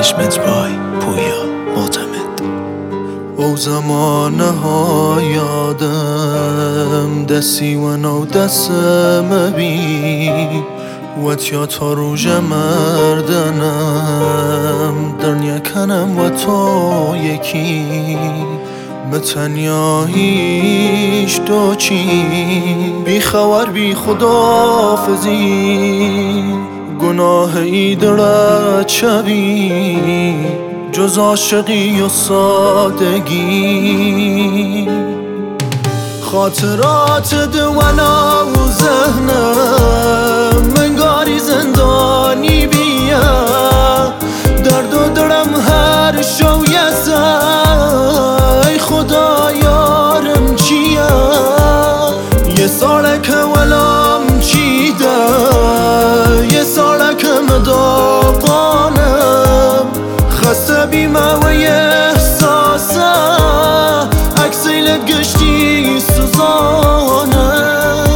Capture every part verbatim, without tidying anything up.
management بای پویا معتمد. او زمانه ها یادم دستی و نو دستم بی و تیا تا روژ مردنم دنیا کنم و تو یکی به تنیاییش دو چی بی خبر بی خدافزی گناه ای درد شبی جز عاشقی و سادگی خاطرات دوانا و ذهنم منگاری زندانی بیا درد و درم هر شو یزای خدا یارم چیه یه ساله که ولام چیده یه ساله که مداقانم خسته بیمه و احساسه اکسیلت گشتی سوزانه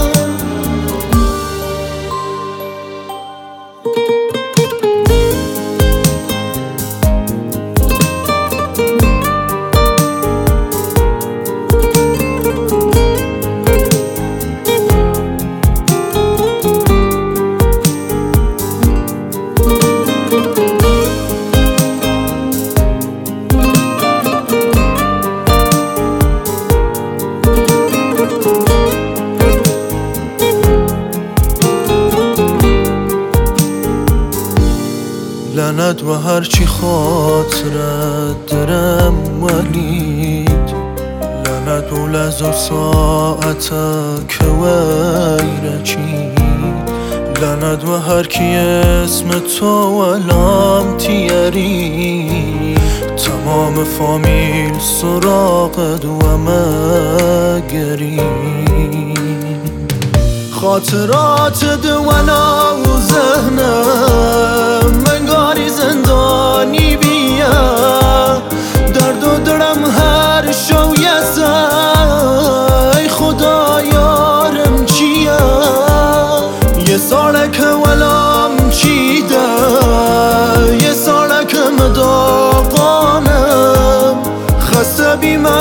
لعنت و هرچی خاطرت درم ولید لعنت و لحظه و ساعت که ویره چید لعنت و هر کی اسم تو ولام تیری تمام فامیل سراغت و مگری خاطرات دوانا و ذهنم منگاری زندانی بیا درد و درم هر شو یزای خدا یارم چیه یه ساله که ولام چیده یه ساله که مداقانم خسته بیمه